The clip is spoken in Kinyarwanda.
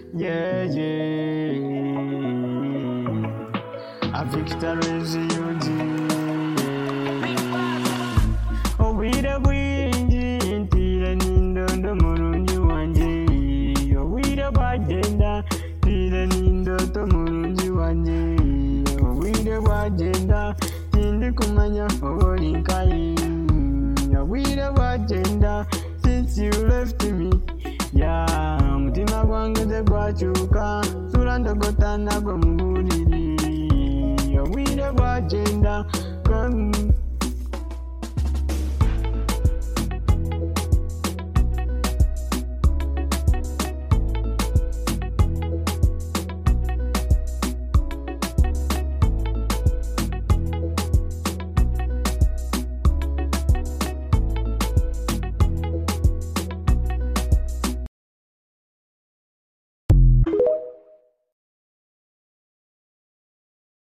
Yeah, a victory is Obwire bwingi ntire n'indoto murungi wanje obwire bwagenda ntire n'indoto murungi wanje obwire bwagenda tindi kumanya oboli nkayi obwire bwagenda since you left me mutima gwange tegwakyuka sula ndogota nagwo mu buliri obwire bwagenda